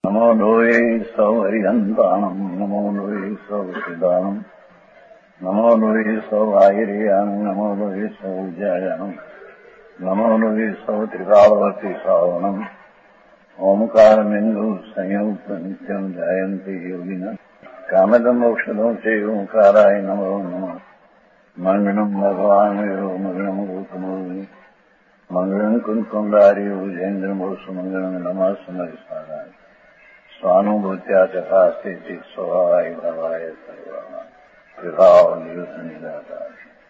नमो लोये सौहरिहन्ताणम् नमो लोये सौहृदानम् नमो लोये सौभागिर्यानम् नमो लोये सौजायानम् नमो लोये सौत्रिकावती सावनम् ओंकारमिन्दु संयुक्त नित्यम् जायन्ति योगिनः कामदम् मोक्षदम् च ओंकाराय नमो नमः मङ्गलम् भगवान् वीरो मङ्गलम् रूपमोहि मङ्गलम् कुन्कुण्डारि भुजेन्द्रमोसु मङ्गलम् नमः समरिसाराय स्वानुभूत्या चकास्ते स्वभावाय भवाय सर्वभाव निदाता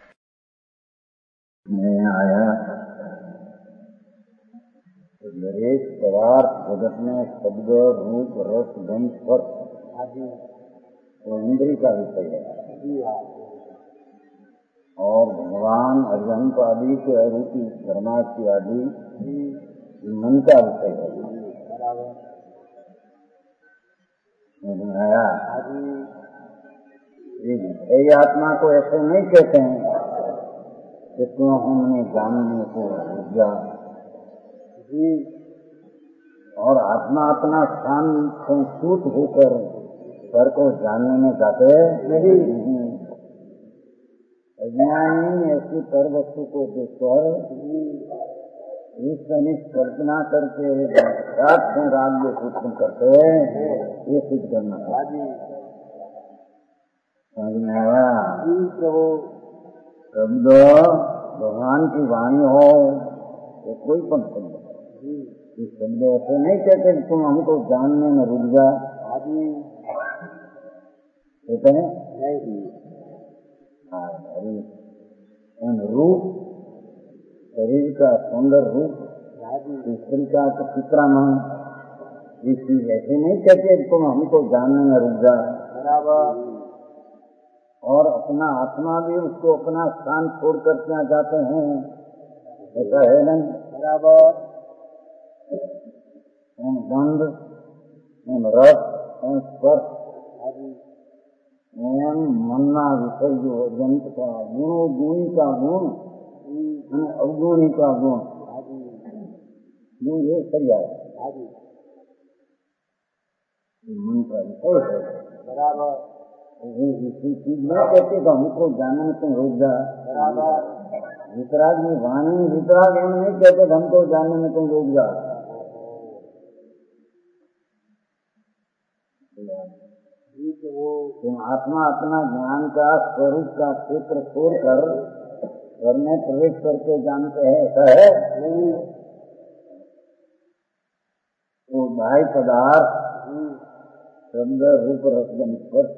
मैं आया तो दरेक पदार्थ जगत में शब्द रूप रस गंध स्पर्श आदि तो इंद्रिय का विषय है और भगवान अर्जंत आदि के अरूपी धर्मार्थी आदि मन का विषय है। आया ये आत्मा को ऐसे नहीं कहते हैं कि क्यों हमने जानने को ऊर्जा और आत्मा अपना स्थान संसूत होकर स्वर को जानने में जाते नहीं। अज्ञानी ऐसी पर वस्तु को देखकर इस कल्पना करके रात में राज्य सूचन करते हैं, ये सिद्ध करना समझ में आया। शब्द भगवान की वाणी हो तो कोई पण शब्द ये शब्द ऐसे नहीं कहते तुम हमको जानने में रुक जा कहते हैं नहीं। रूप शरीर का सुंदर रूप स्त्री का तो चित्रामण ये चीज ऐसे नहीं कहते तुम हमको जानने में रुक जा बराबर। और अपना आत्मा भी उसको अपना स्थान छोड़ कर क्या जाते हैं ऐसा है नहीं बराबर। गंध रस स्पर्श मन्ना विषय जो जंत का गुण गुणी का गुण अवगुणी का गुण ये सरिया मन का विषय है बराबर। इसी चीज में कहते तो हमको जानने में तुम रुक जा बराबर। वितराग में वाणी वितराग हम नहीं कहते हमको जानने में तुम रुक जा। तुम आत्मा अपना ज्ञान का स्वरूप का क्षेत्र छोड़कर घर में प्रवेश करके जानते हैं ऐसा है नहीं। तो बाह्य पदार्थ शब्द रूप रसगंध स्पर्श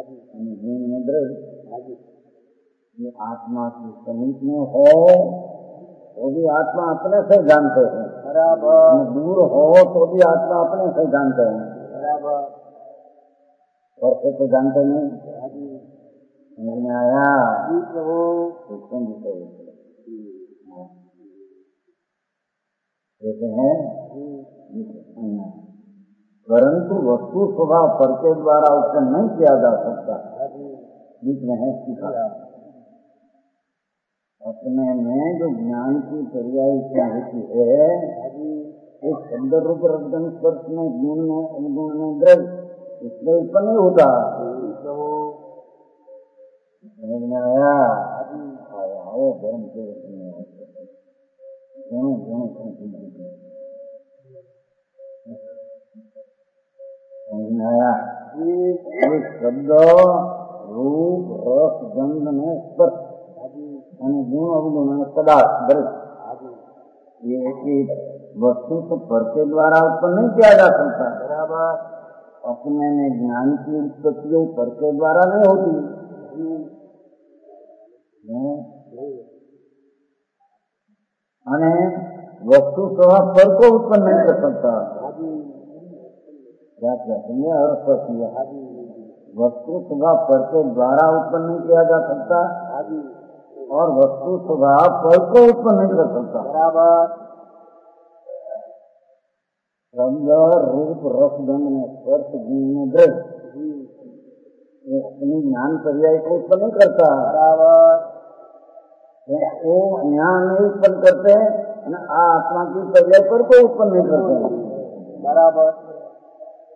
ये आत्मा की समीप में हो तो भी आत्मा अपने से जानते हैं बराबर। दूर हो तो भी आत्मा अपने से जानते हैं बराबर। और से तो जानते नहीं समझ में आया। कहते हैं परंतु वस्तु स्वभाव पर के द्वारा उत्पन्न नहीं किया जा सकता। बीच में है सीखा अपने में जो ज्ञान की पर्याय क्या होती है एक शब्द रूप रसगंध स्पर्श में गुण में अवगुण में द्रव्य इसमें उत्पन्न नहीं होता। समझ में आया आओ धर्म के समझ में आया। एक शब्द रूप रस गंध में स्पर्श गुण अवगुण में पदार्थ दृश्य ये वस्तु तो पर के द्वारा उत्पन्न नहीं किया जा सकता बराबर। अपने में ज्ञान की उत्पत्ति पर के द्वारा नहीं होती। वस्तु स्वभाव पर को उत्पन्न नहीं कर सकता। क्या कहते हैं और वस्तु स्वभाव पर के द्वारा उत्पन्न नहीं किया जा सकता और वस्तु स्वभाव पर को उत्पन्न नहीं कर सकता बराबर। शब्द रूप रस गंध में स्पर्श गुण में दृश्य अपनी ज्ञान पर्याय को उत्पन्न नहीं करता बराबर। वो ज्ञान नहीं उत्पन्न करते हैं आत्मा की पर्याय पर को उत्पन्न नहीं करते हैं बराबर।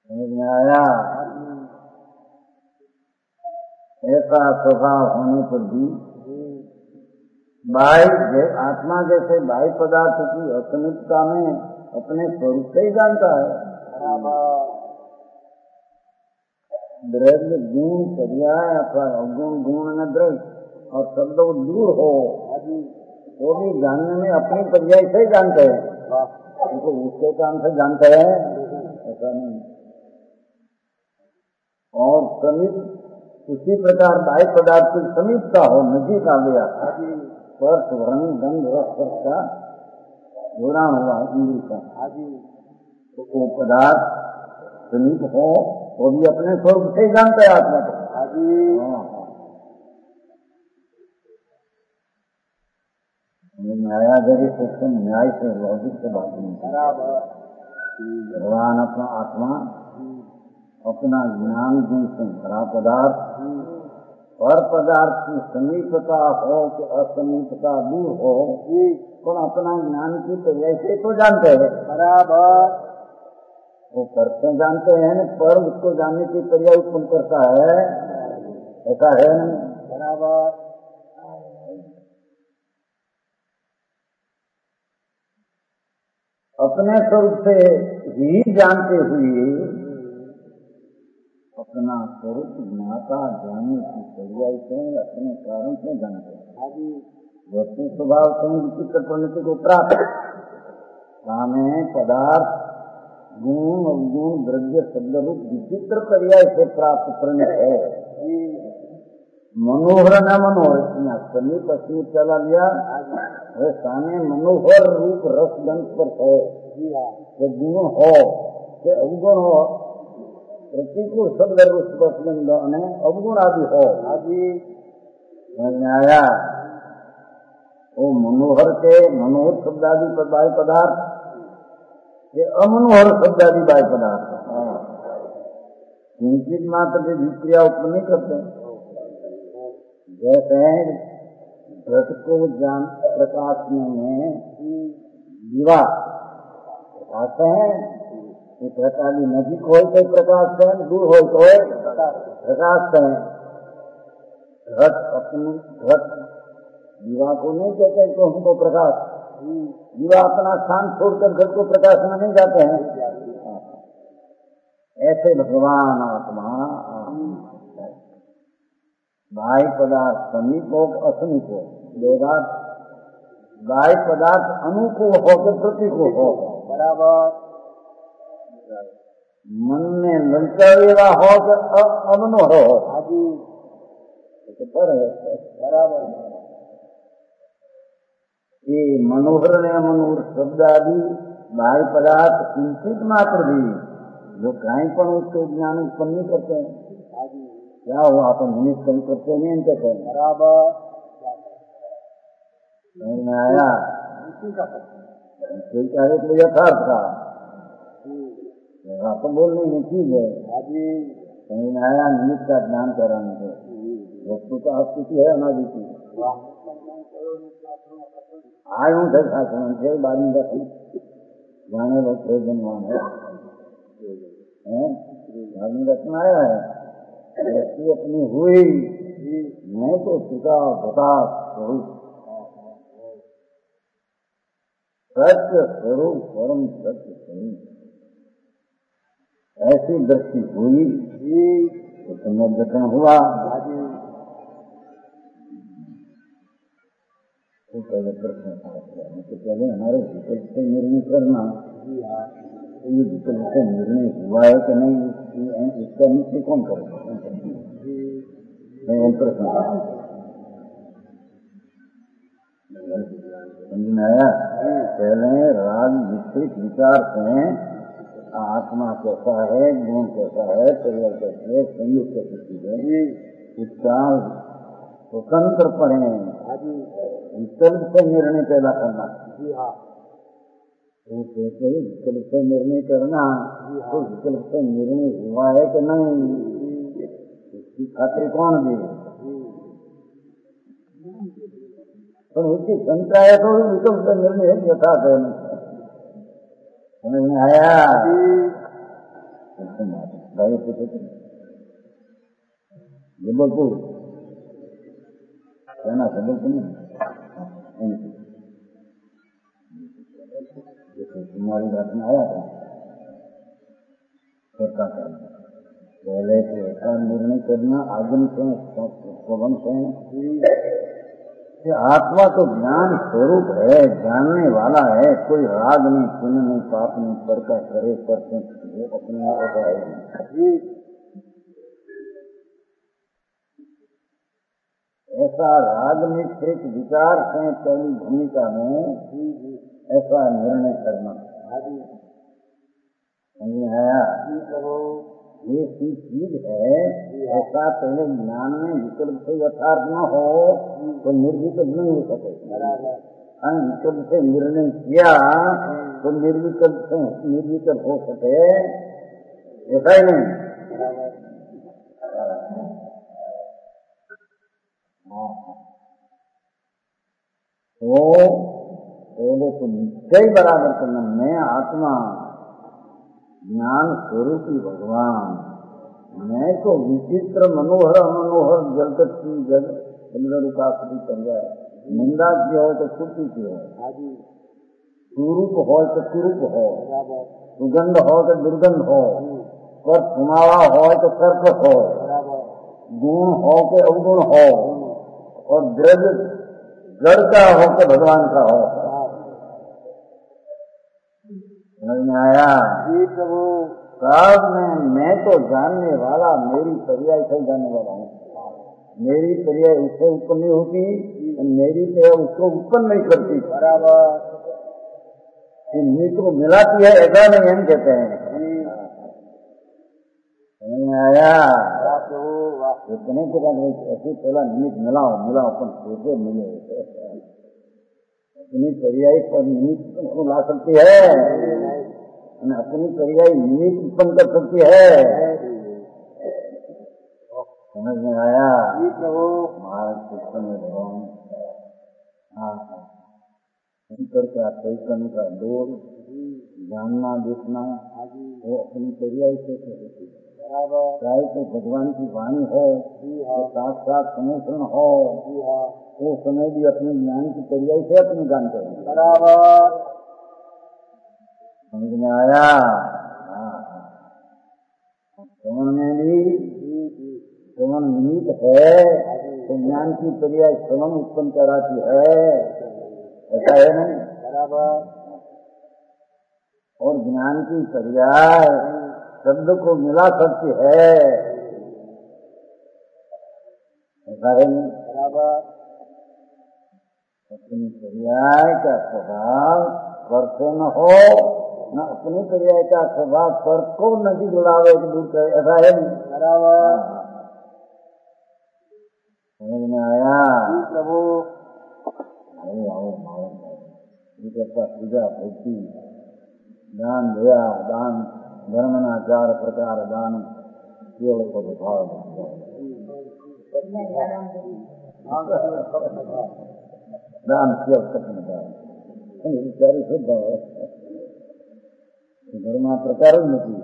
समझ में आया? ऐसा स्वभाव होने पर भी बाह्य आत्मा जैसे बाह्य पदार्थ की असमितता में अपने स्वरूप से ही जानता है। द्रव्य गुण पर्याय अथवा अवगुण गुण न द्रव्य और शब्द दूर हो वो भी जानने में अपनी पर्याय से ही जानते हैं, उनको उसके काम से जानते हैं ऐसा नहीं। और समीप उसी प्रकार बाह्य पदार्थ की समीपता हो, नजीक आ गया, स्पर्श वर्णी गंध रस का जुड़ान हुआ इंद्रिय का, तो वो पदार्थ समीप हो वो भी अपने स्वरूप से जानता है आत्मा को। न्याय जरी सिस्टम न्याय से लॉजिक से बात नहीं। भगवान अपना आत्मा अपना ज्ञान गुण से भरा पदार्थ पर पदार्थ की समीपता हो कि असमीपता दूर हो, कौन अपना ज्ञान की तो ऐसे तो जानते हैं बराबर, वो करते जानते हैं न, पर उसको जानने की पर्याय उत्पन्न करता है, ऐसा है नहीं बराबर। अपने स्वरूप से ही जानते हुए अपना स्वरूप ज्ञाता जानने की पर्याय से अपने कारण से जानते हैं। वस्तु स्वभाव से विचित्र प्रवृत्ति को प्राप्त सामने पदार्थ गुण अवगुण द्रव्य शब्द रूप विचित्र पर्याय से प्राप्त प्रणय है। मनोहर न मनोहर समीप असीप चला लिया, वह सामने मनोहर रूप रस गंध पर है कि गुण हो कि अवगुण हो, प्रतिकूल शब्द रूप अवगुण आदि हो आदि आया। वो मनोहर के मनोहर शब्द आदि बाह्य पदार्थ ये अमनोहर शब्द आदि बाह्य पदार्थ किंचित मात्र से विक्रिया उत्पन्न नहीं करते। जैसे घट को जान प्रकाशने में दीवा प्रकाश है, घट आदि नजीक हो तो प्रकाश है, दूर हो तो प्रकाश है। घट अपनी घट दीवा को नहीं कहते तो हमको प्रकाश, दीवा अपना स्थान छोड़कर घट को प्रकाश में नहीं जाते हैं। ऐसे भगवान आत्मा बाह्य पदार्थ समीप हो असमीप हो, वेदांत बाह्य पदार्थ अनुकूल हो के प्रतिकूल हो बराबर, मन में ललचावेगा हो कि अमनोहर हो बराबर। ये मनोहर ने मनोहर शब्द आदि बाह्य पदार्थ किंचित मात्र भी जो कहीं पर उसको ज्ञान उत्पन्न नहीं करते हैं। क्या हुआ तो मनुष्य कहीं करते नहीं इनके कहें बराबर, समझ में आया? कोई कहे तो यथार्थ था तो बोलने की चीज है, समझ में आया? निमित्त का ज्ञान कराने से वस्तु का स्थिति है अनादि की आयु थे शासन थे बारी रखी जाने लोग प्रयोजनवान है बारी रखना आया है। वस्तु अपनी हुई नहीं तो चुका बता स्वरूप सत्य स्वरूप परम सत्य स्वरूप ऐसी दृष्टि हुई तो पुनर्जतन हुआ। तो पहले प्रश्न तो पहले हमारे विकल्प से निर्णय करना, तो ये विकल्प से निर्णय हुआ है कि नहीं इसका नीचे कौन करेगा? प्रश्न समझ में आया? पहले राग विस्तृत विचार से आत्मा कैसा है, गुण कैसा है, परिवार कैसे है, संयुक्त कैसी है, इसका स्वतंत्र पढ़े विकल्प से निर्णय पैदा करना। तो कैसे विकल्प से निर्णय करना, तो विकल्प से निर्णय हुआ है कि नहीं इसकी खातिर कौन दी? तो उसकी शंका है तो विकल्प से निर्णय यथार्थ है। समझ में आया? भाई पूछे थे जबलपुर कहना जबलपुर में तुम्हारी बात में आया था करता करना पहले तो ऐसा निर्णय करना आगम से पवन से आत्मा तो ज्ञान स्वरूप है, जानने वाला है, कोई राग नहीं, पुण्य नहीं, पाप नहीं, पर का करे करते वो अपने आप होता है। ऐसा राग मिश्रित विचार से पहली भूमिका में ऐसा निर्णय करना समझ आया। ये चीज है, ऐसा पहले ज्ञान में विकल्प से यथार्थ न हो तो निर्विकल्प नहीं हो सके। विकल्प से निर्णय किया तो निर्विकल्प हो सके, ऐसा ही नहीं। तो पहले तो निश्चय बराबर करना, मैं आत्मा ज्ञान स्वरूपी भगवान, मैं तो विचित्र मनोहर अमनोहर जगत की जग चंद्रुकाश्री कर जाए, निंदा की हो तो स्तुति की हो, सुरूप हो तो कुरूप हो, सुगंध हो तो दुर्गंध हो, पर सुनावा हो तो कर्कश हो, गुण हो के अवगुण हो, और द्रव्य जड़ का हो के भगवान का हो। समझ में आया जी प्रभु। साहब मैं तो जानने वाला, मेरी पर्याय से जानने वाला हूँ, मेरी पर्याय उससे उत्पन्न नहीं होती, मेरी पर्याय उसको उत्पन्न नहीं करती, बराबर को मिलाती है, ऐसा नहीं हम कहते हैं। समझ में आया इतने के बाद ऐसे पहला निमित्त मिलाओ अपन सोचे मिले, अपनी पर्याय पर निमित्त को ला सकती है, अपनी पर्याय निमित्त उत्पन्न कर सकती है। समझ में आया महाराज कृष्ण में भगवान शंकर का चैतन्य का डोर जानना देखना वो अपनी पर्याय से होती है। चाहे तो भगवान की वाणी हो, साक्षात समीकरण हो, वो समय भी अपने ज्ञान की पर्याय से अपने जानते हैं। बराबर समझ में आया। श्रवण में भी श्रवण निमित्त है तो ज्ञान की पर्याय श्रवण उत्पन्न कराती है, ऐसा है नहीं। बराबर और ज्ञान की पर्याय शब्द को मिला सकती है, ऐसा है नहीं। बराबर अपनी पर्याय का स्वभाव पर से न हो, न अपनी पर्याय का स्वभाव पर को नहीं जुड़ावे दूर करे, ऐसा है नहीं। बराबर समझ में आया प्रभु। आओ पूजा भक्ति दान दया दान धर्मनाचार प्रकार दान केवल को भाव दान केवल कठिन दान शुद्ध है, धर्म प्रकार नहीं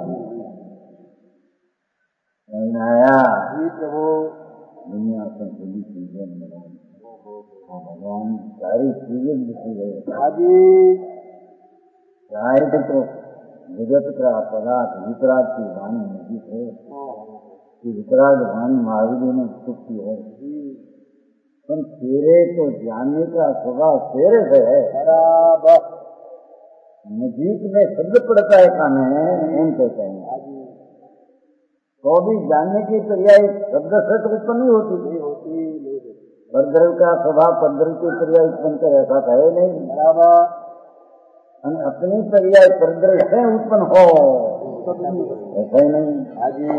आया प्रभु। दुनिया से बड़ी चीजें भगवान सारी चीजें दिखी गई, चाहे तो जगत का पदार्थ वितराग की वाणी नजीक हो कि वितराग वाणी महावीर में सुखी हो, पर तेरे तो जानने का स्वभाव तेरे से है। बराबर नजीक में शब्द पड़ता है कान में एम कहते हैं, तो भी जानने की पर्याय शब्द से तो उत्पन्न नहीं होती, परद्रव्य का स्वभाव परद्रव्य की पर्याय उत्पन्न कर ऐसा है नहीं। बराबर अपनी पर्याय परद्रव्य से उत्पन्न हो, ऐसा ही नहीं।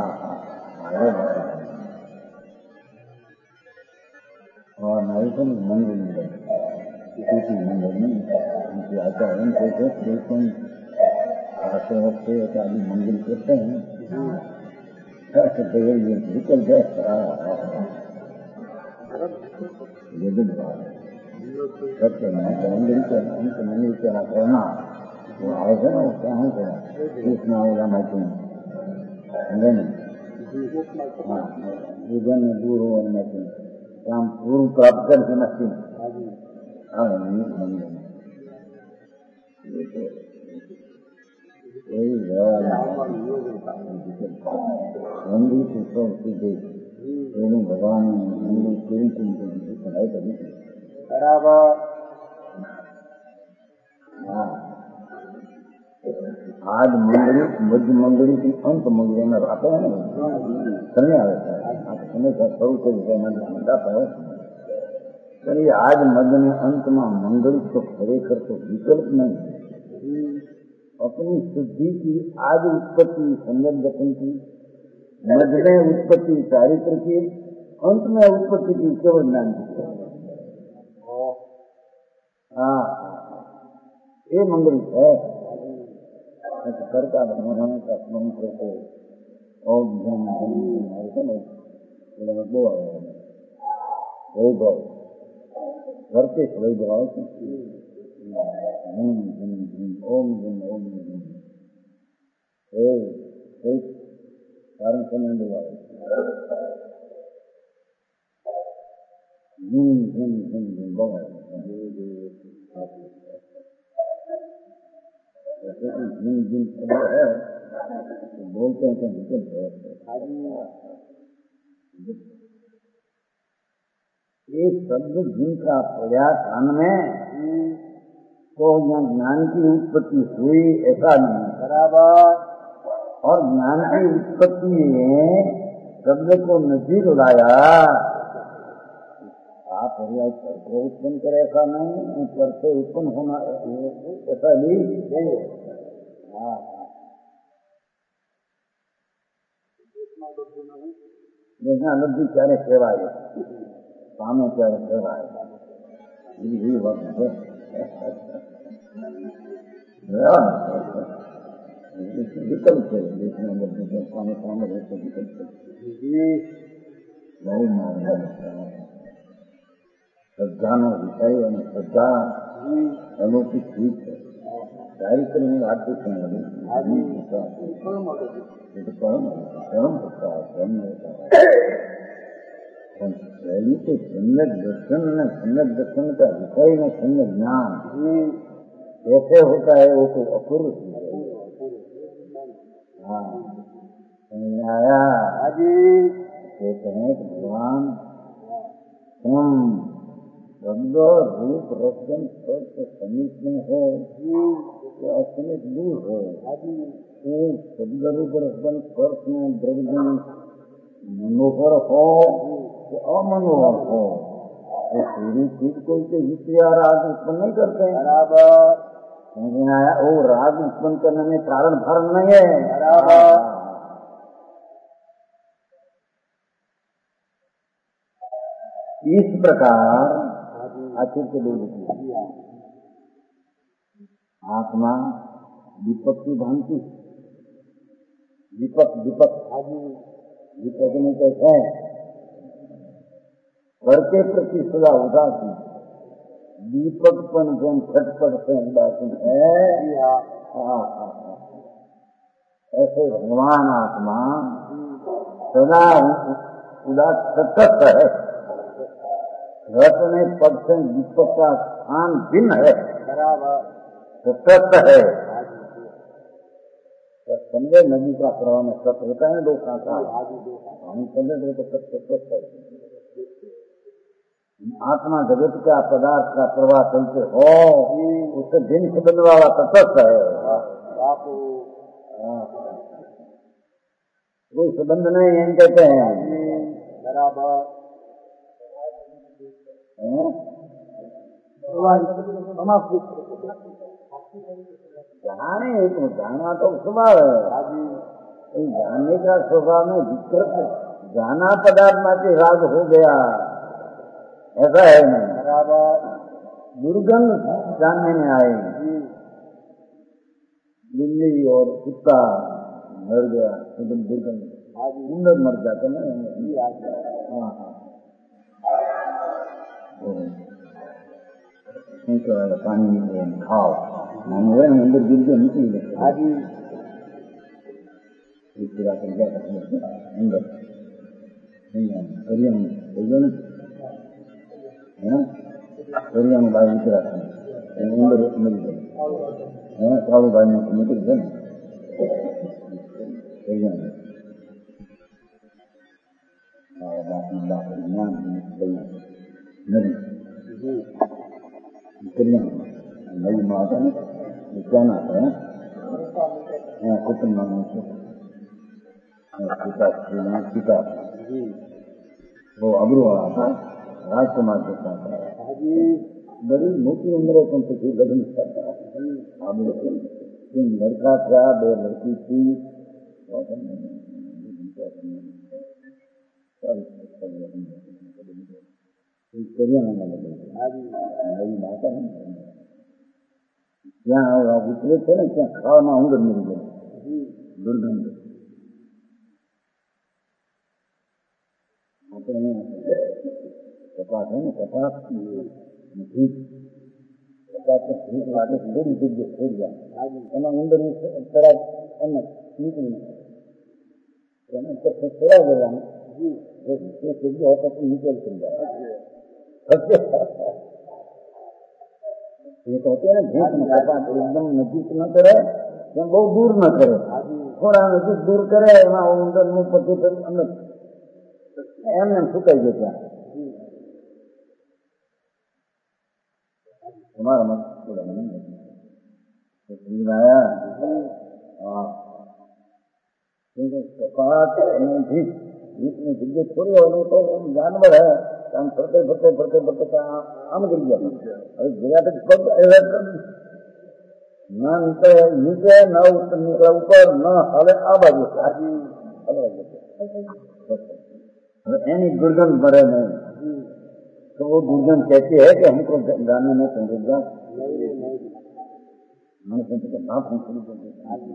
और नहीं तो मंदिर में किसी मंदिर में उनकी आचार्य कैसे आते आदि मंदिर करते हैं, ये निकल जाए मंदिर के करना वो आएगा ना, वो क्या है कृष्ण आएगा मैथिन समझे नहीं। हाँ जीवन में दूर हो मैथिन काम पूर्व प्राप्त करके मशीन भगवान पढ़ाई करनी बराबर। हाँ आज मंडली मध्य मंडली की अंत मंडली में आते हैं ना समय आता है समय का स्वरूप बताता है। चलिए आज मध्य में अंत में मंगल तो खरेखर तो विकल्प नहीं, अपनी शुद्धि की आज उत्पत्ति संगत गठन की, मध्य में उत्पत्ति चारित्र की, अंत में उत्पत्ति की केवल ज्ञान की। हाँ ये मंगल है करता भगवान का मंत्र को और धन धन वैभव घर के वैभव ओम धन ओम कारण समय है तो बोलते हैं ये शब्द जिनका प्रयास अन्न में तो यहाँ ज्ञान की उत्पत्ति हुई ऐसा नहीं बराबर। और ज्ञान की उत्पत्ति में शब्द को नजीर लाया, आप करके उत्पन्न करे ऐसा नहीं, करके उत्पन्न होना ऐसा नहीं। हाँ देखना लब्धि चारे सेवा है, सामने चारे सेवा है, यही वक्त है। विकल्प है देखना लब्धि के सामने सामने विकल्प नहीं मानना श्रद्धाનો વિષય અને શ્રદ્ધા અલૌકિક રીત છે। ચારિત્ર્યની વાત તો पहली तो सम्यक दर्शन न सम्यक दर्शन का विषय न सम्यक ज्ञान कैसे होता है वो तो अपूर्व। हाँ समझ आया। कहते हैं कि भगवान तुम शब्द रूप रसगन स्पर्श समीप में हो या असमीप दूर हो, तो शब्द रूप रसगन स्पर्श में द्रव्य मनोहर हो तो अमनोहर हो, तो पूरी चीज कोई के हित या राग उत्पन्न नहीं करते हैं बराबर। समझ में आया। वो राग उत्पन्न करने में कारण भरण नहीं है बराबर। इस प्रकार आखिर के दो आत्मा दीपक की भांति, दीपक दीपक दीपक में कैसे घर के प्रति सदा उदासीन, दीपक पन जन खटपट से उदासीन है। ऐसे भगवान आत्मा सदा उदास सतत है। घट में पद से दीपक का स्थान भिन्न है सतत है। समझे नदी का प्रवाह में सत होता है दो कांटा, हम समझे तो सत है। आत्मा जगत का पदार्थ का प्रवाह चलते हो उससे भिन्न संबंध वाला तटस्थ है। कोई संबंध नहीं है कहते हैं बराबर। जाने तो जाना तो स्वभाव है, जानने का स्वभाव में विकृत जाना पदार्थ में राग हो गया ऐसा है नहीं बराबर। दुर्गंध जानने में आएगी, बिल्ली और कुत्ता मर गया एकदम दुर्गंध सुंदर मर जाते ना। हाँ શું કહેવાય પાણી નીકળે ખાવ નાનું હોય ને અંદર ગીરજો નીકળી જાય હાજી અંદર કરિયાનું થઈ ગયો ને કરિયાનું બહાર નીકળાશે અંદર મળી જાય કાળુભાઈ નીકળી છે ને કરિયાનું નદીમાં હતા ને ક્યાં હતા કુટુંબમાં પિતા બહુ અબરૂવાળા હતા રાજકુમાર જતા હતા બધી મોટી ઉંમરે પણ પછી લગ્ન કરતા લડકા થયા 2 લડકી થી ત્યાં ઉતરે છે ને ત્યાં ખાવામાં ઉંદર મરી ગયો દુર્ગંધ આપણે કપાસ હોય ને કપાસ ભીત ભીત માટે થોડી જગ્યા થઈ જાય એમાં ઉંદર તરત એમ નીકળી એને થોડા જવાનું એ જગ્યા પછી નીકળ થઈ જાય એ કહતે ને ભીત કપાસ એકદમ નજીક ન કરે એમ બહુ દૂર ન કરે થોડા નજીક દૂર કરે એમાં ઉંદર નું પછી અંદર એમને સુકાઈ ગયો ત્યાં તમારા મત कपाट भीत भीत में जगह थोड़ी हो तो जानवर है हम फरते फरते फरते फरते आम गिर गया अरे गिरा तो पग न निकले नीचे न निकला ऊपर न हले आ बाजू एनी दुर्गंध मरे नहीं तो वो दुर्गंध कहती है कि हमको गाने में समझेगा मैंने सोचा बाप हम शुरू कर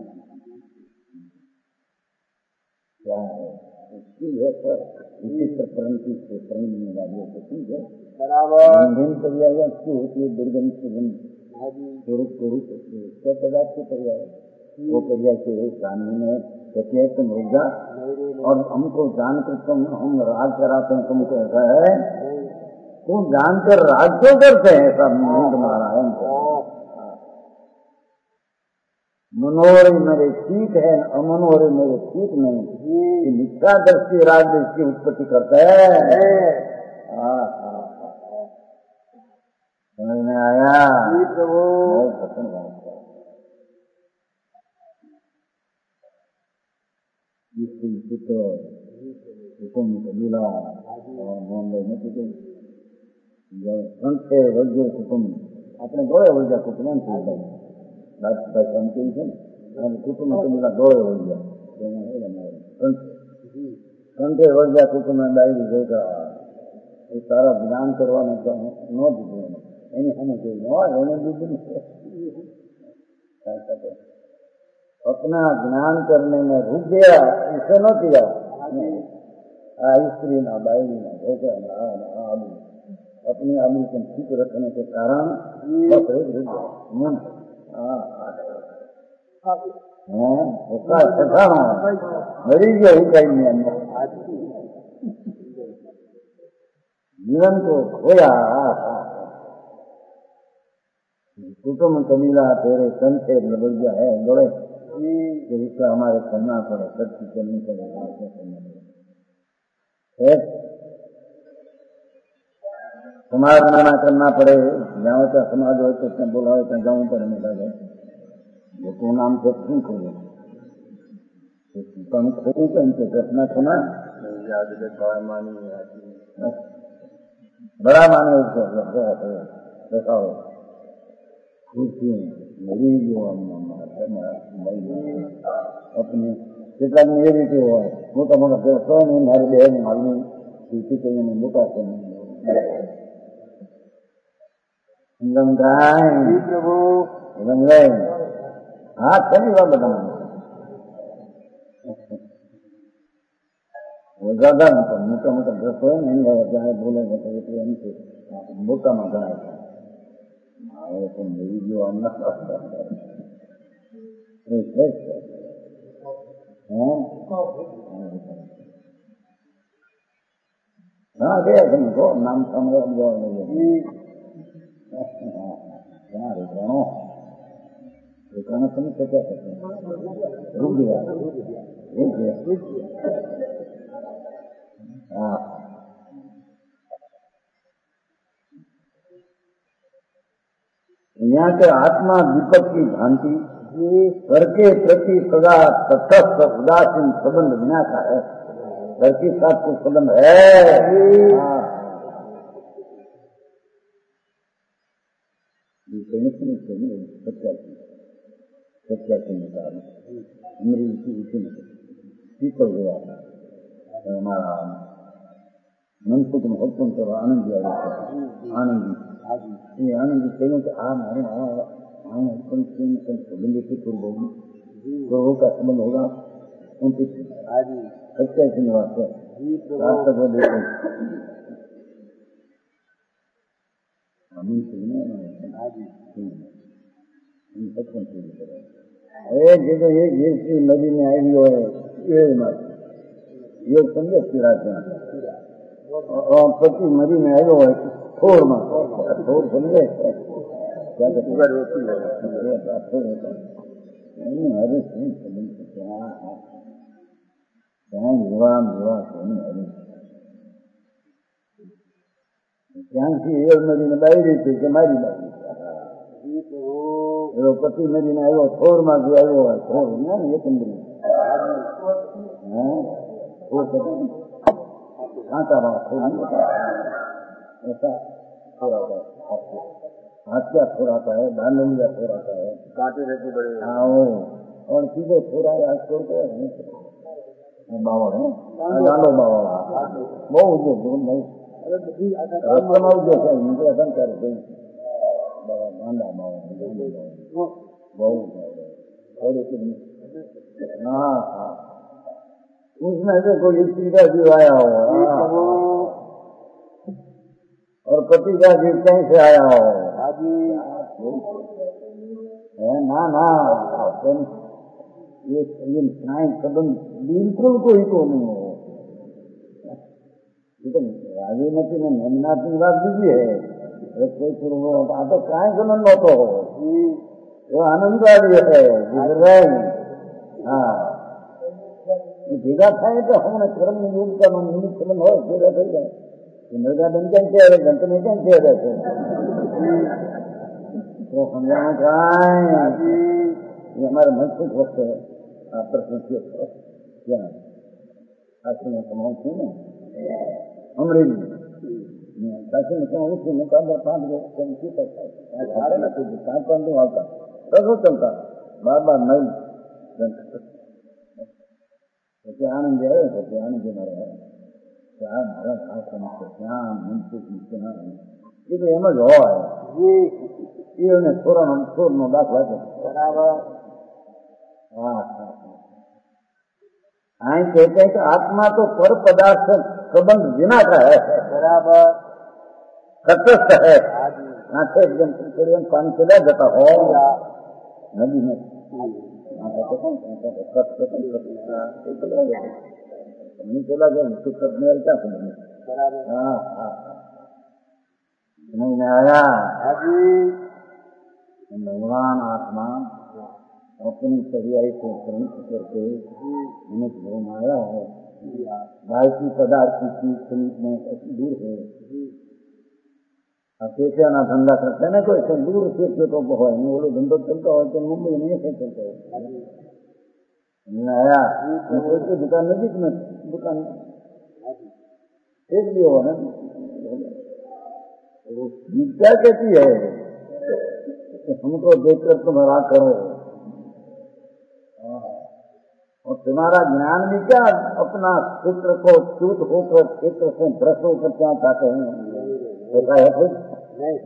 क्या है उसकी है सर विशिष्ट परंतु से समझने वाली होती है बराबर पर्याय अच्छी होती है दुर्गंध सुगंध स्वरूप स्वरूप क्या पदार्थ की पर्याय वो पर्याय से गाने में कहते हैं तुम होगा और हमको जानकर तुम हम राज कराते हैं तुमको ऐसा है तुम जानकर राज क्यों करते हैं सब मूड मारा है मनोहर मेरे ठीक है अमनोहर मेरे ठीक नहीं ये मिथ्या दृष्टि राज की उत्पत्ति करता है समझ में आया बहुत पसंद बात कुटुंब कबीला और मुंबई में संस्थे वैद्य कुटुंब अपने दौड़े वैद्य कुटुंब शांति है कुटुंब कबीला दौड़े वैद्य संस्थे वैद्य कुटुंब डायरी देगा ये सारा ज्ञान करवाने का न दीजिए एनी हमें अपना ज्ञान करने में रुक गया इसे न किया स्त्री ना बाई ना भोगा ना आदमी अपनी आदमी को ठीक रखने के कारण उसका ठिकाना मरी गया ही कहीं नहीं जीवन को खोया कुटुंब कबीला तेरे संत नबलिया है दौड़े इसका हमारे करना पड़े सच्ची करनी पड़ेगा समाज नाना करना पड़े गाँव का समाज हो तो बोला हो तो गाँव पर मिला जाए वो तो नाम से क्यों खोले हम खोलू तो इनसे घटना सुना बड़ा माने उसको देखा हो खुशी मेरी जो अपने पिता मेरी जो है मोटा मोटा दोस्तों ने मारी बहन मालूम किसी के लिए मोटा से प्रभु हाँ सभी बात बताना वो ज्यादा मोटा मोटा दोस्तों नहीं चाहे बोलेगा तो हमसे मोटा मोटा तो मेरी जो अन्ना हाँ गया तुमको नाम समझ रुकाना समझ क्या कहते हैं, रुक गया हाँ। यहाँ के आत्मा दीपक की भांति घर के प्रति सदा तटस्थ उदासीन संबंध बिना का है। घर के साथ को संबंध है। सत्या के निकाल ठीक हो गया हमारा मन को तुम हुक्म करो आनंद दिया जाता है। आनंदी ये आनंदी कहूँ कि हमारे हुक्म से संबंध से प्रभु का संबंध होगा उनकी सत्या के निवास है। एक नदी में आई हुई है ये समझे चिराते हैं और पति नदी में आयो है थोड़ में थोड़ समझे क्या हरे सिंह विवाह ત્યાં થી એક નદીને બાયડી છે કે મારી બાજુ એવો પતિ નદીને આવ્યો થોર માં જે આવ્યો હોય થોર ને એકંદરી કાંટા ऐसा थोड़ा हाथ्या थोड़ाता है दानलिया थोड़ाता है कांटे रहते बड़े हाँ और सीधे थोड़ा आज छोड़ के बावड़ है गांडो बावड़ बहुत नहीं रत्नाव जैसा इनके असन करते गांडा बावड़ बहुत हाँ हाँ उसमें से कोई सीधा जीव आया हो और पति का जीव कहीं से आया हो ना ना ये संबंध बिल्कुल कोई को नहीं हो। राजीमती में नमनाथ की बात दीजिए कोई तो काय संबंध होता हो वो आनंद वाली है गुजराई हाँ ભેગા થાય તો હમણાં કર્મ યોગ का નિમિત્ત સંબંધ હોય ભેગા થઈ જાય મૃગાબેન કેમ કહેવાય ગંતને કેમ કહેવાય છે તો સમજાણું કાંઈ એ અમારે મનસુખ વખતે આ પ્રશ્ન થયો ત્યાં સાસુને સમાવું છું ને અમરેલી સાસુને સમાવું છું ને તો અંદર 5 વર્ષ શું થાય સાડે નથી 5 આવતા રસો ચલતા 12 મહિલ પછી આનંદ આવ્યો પછી આનંદ મારે ત્યાં મારા ભાવ સમજે ત્યાં મનસુખ એ તો એમ જ હોય એને છોરનો દાખલા છે બરાબર હા અહીં कहते हैं कि आत्मा तो पर पदार्थ संबंध बिना का है बराबर तटस्थ है आंखें एकदम पानी चला जाता हो नदी में चला गया क्या समझ हाँ हाँ नहीं आया भगवान आत्मा अपनी सरियाई को प्रमुख करके मनुष्य घुमाया है बाहरी पदार्थ की खरीद में दूर है पैसा ना धंधा करते ना कोई तो दूर से तो हो वो लोग धंधो चलता हो तो मुंबई नहीं से चलते आया दुकान नजीक में दुकान एक भी हो ना विद्या कहती है कि हमको देखकर तुम हरा करो और तुम्हारा ज्ञान भी क्या अपना क्षेत्र को च्युत होकर क्षेत्र से भ्रष्ट होकर क्या चाहते हैं ऐसा है कुछ नहीं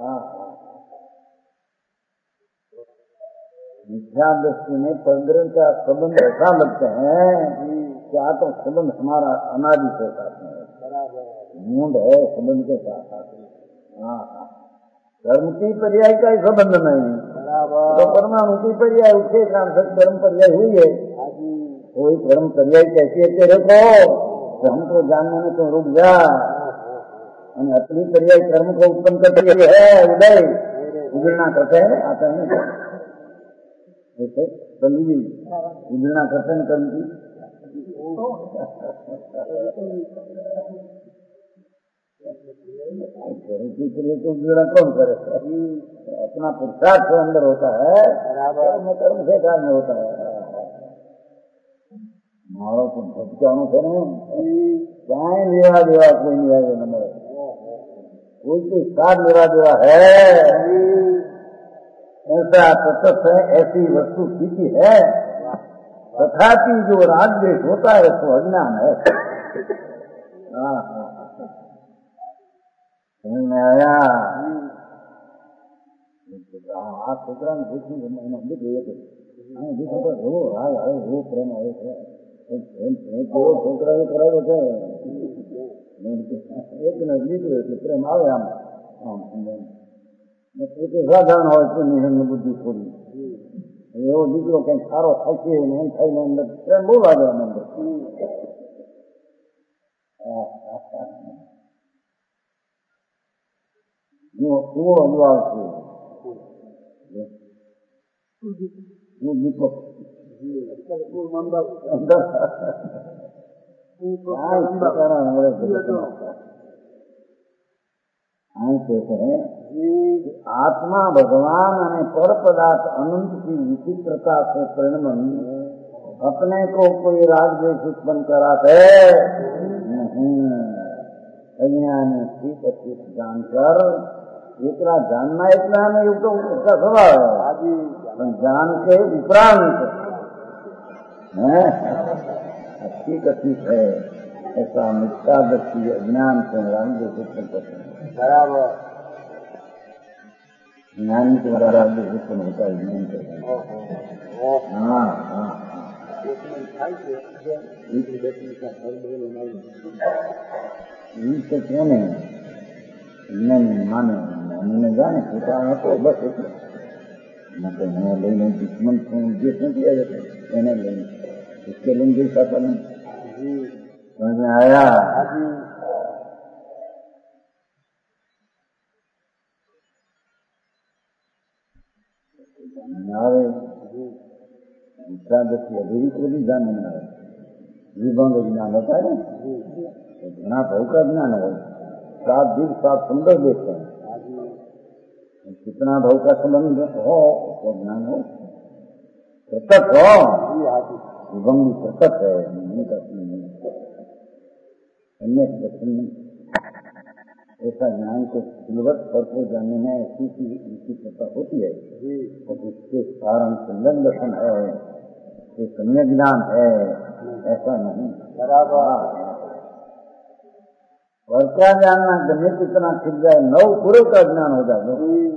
मिथ्या दृष्टि में परग्रह का संबंध ऐसा लगते हैं कि आत्म संबंध हमारा अनादि के साथ में मूंड है संबंध के साथ कर्म की पर्याय का ही संबंध नहीं, तो परमाणु की पर्याय उसके कारण से कर्म पर्याय हुई है। कोई कर्म पर्याय कैसी है तेरे को, तो हमको जानने में तो रुक जा। अपनी पर्याय कर्म को उत्पन्न करती है उदय, उजड़ना करते हैं, आता है जैसे बंदी उजड़ना करते हैं कर्म की। तो उजड़ा कौन करे, अपना पुरुषार्थ अंदर होता है, कर्म से कारण होता है। मारो तो भटकानो से नहीं, चाहे लेवा देवा कोई नहीं है, नंबर कोई के साथ लेवा देवा है, ऐसा तटस्थ है, ऐसी वस्तु स्थिति है। तथापि जो राग द्वेष होता है तो अज्ञान है। समझ में आया? आप छोकरा ने देखी लिख रहे थे, वो राग आए, वो प्रेम आए थे, छोकरा ने करा थे एक लिख रहे थे, प्रेम आवे आम સાધારણ હોય તો નિહંગ બુદ્ધિ થોડી એવો દીકરો કઈક સારો થશે ને એમ થઈને અંદર પ્રેમ બહુ લાગે અંદર. એવો અનુભવ છે દીપક कहते हैं आत्मा भगवान और पर पदार्थ अनंत की विचित्रता से परिणमन अपने को कोई राग द्वेष उत्पन्न कराते नहीं. अज्ञानी ठीक अच्छी जानकर इतना जानना इतना नहीं तो उसका स्वभाव है, जान के उपरांत ठीक अच्छी है ऐसा मिथ्या दृष्टि अज्ञान से राग द्वेष उत्पन्न करते हैं. बराबर ज्ञान के द्वारा राग द्वेष उत्पन्न होता है. ज्ञान के क्यों नहीं माने मैंने जाने होता है तो बस मतलब मैं लेने दुश्मन उद्देश्य नहीं किया जाता मैंने लेने इसके लिए जैसा नहीं समझ में आया. अधूरी को भी जानने में आए विभंग ज्ञान होता है तो घना भाव का ज्ञान है. 7 दिन 7 सुंदर देखते हैं कितना भाव का संबंध हो तो ज्ञान हो प्रकट हो विभंग भी प्रकट है ऐसा ज्ञान को सिलवट पर जानने में ऐसी की चर्चा होती है और उसके कारण संलग्न दर्शन है ये सम्यक ज्ञान है ऐसा नहीं. और क्या जानना गणित इतना छिप जाए 9 पूर्व का ज्ञान हो जाए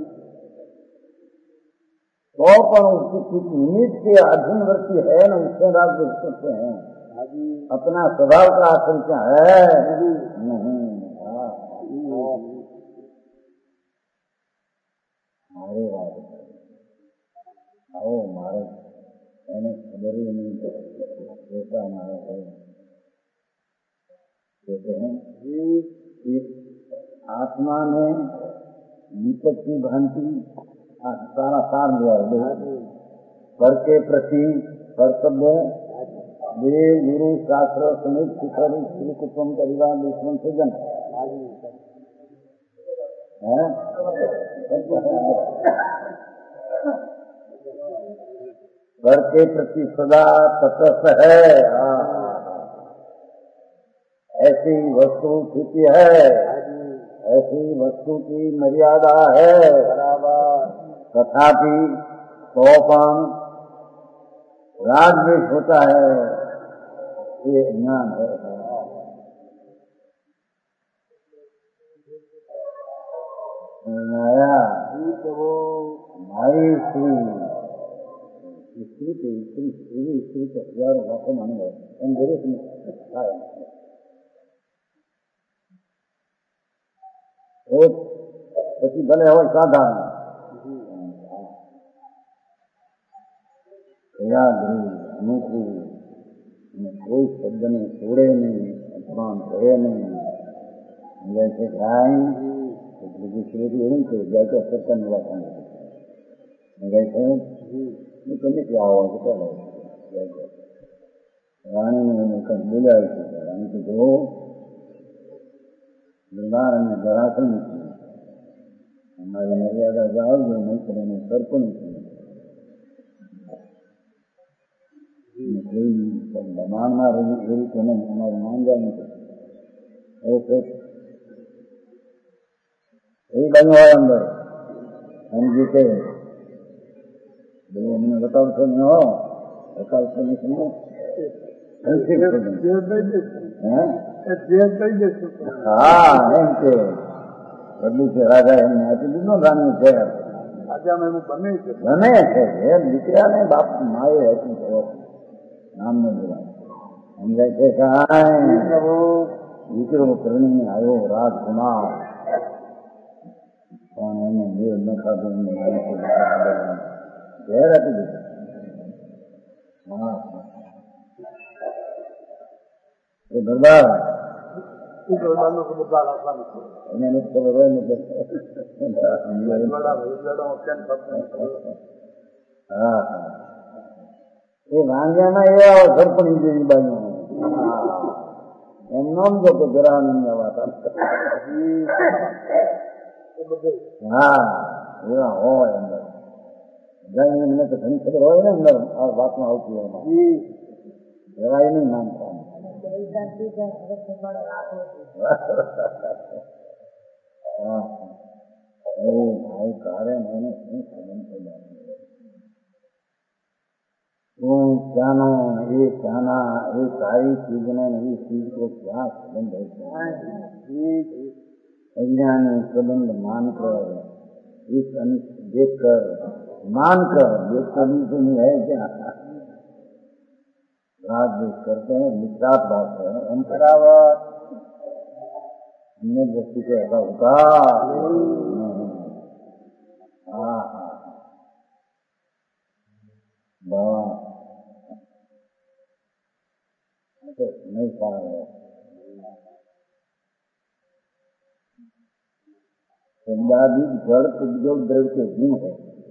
तो पर उसकी कुछ निमित्त के अधीनवर्ती है न उससे राग देख सकते हैं. अपना स्वभाव का आश्रय क्या है नहीं. मारे बात आओ मारे मैंने खबर ही नहीं कैसा हमारा है. कहते हैं आत्मा में दीपक की भांति सारा सार लिया है. पर के प्रति कर्तव्य देव गुरु शास्त्र समेत शिखर श्री कुटुंब परिवार दुश्मन सज्जन घर के प्रति सदा तटस्थ है. ऐसी वस्तु स्थिति है ऐसी वस्तु की मर्यादा है. तथापि सोपन राग द्वेष होता है ये ज्ञान है. हमारी स्त्री को हजारों लाखों माने गए પછી ભલે હોય સાધારણ દયાદ્રી અનુકૂળ અને કોઈ શબ્દને છોડે નહીં, અપમાન કરે નહીં. સમજાય છે કાંઈ બીજી શ્રેણી એવું છે જાય તો સત્તાની વાત સમજાય છે. તમે ક્યાં આવો કેટલા રાણીને કંઈ બોલાય છે. રાણી તો જો દરબાર અને જરાસન નથી, અમારી મર્યાદા જાળવજો, નહીં તો એને સરપણ છે કોઈ દબાણમાં રહેવું એ રીતે નહીં. અમારું માંગા નથી એ બાજુ હોય અંદર સમજી કે અમને બતાવશો ને હો બતાવશો ને સમજો હા એમ છે બદલું છે. રાજા એમને આપી દીધું રાણી છે બને છે એમ દીકરાને બાપ માએ હતું નામ ને બોલા સમજાય છે કાંઈ દીકરો પરણી આવ્યો રાજકુમાર પણ એને દેવ ન ખાધો ઘેર આપી દીધું. હા એ દરબાર એને નથી ખબર હોય ને હા એ વાંગ્યાના એવા સરપણી જેવી બાજુ એમ નામ જો કે ગરાની વાત હા એવા હોય અંદર જાય મને તો ઘણી ખબર હોય ને અંદર આ વાતમાં આવતી હોય જવાય નહીં નામ કામ ભાઈ કારણ એને શું સંબંધ ક્યાંનો એ ક્યાંના એ સારી ચીજને નવી ચીજ को क्या संबंध है. अज्ञानी संबंध मानकर इस देख कर मानकर देख कभी से नहीं है क्या राज देश करते हैं मित्रात बात है अंतरावत अन्य व्यक्ति को ऐसा होगा. हाँ बाबा नहीं पा रहे शब्दादि जड़ उद्योग द्रव्य के गुण है.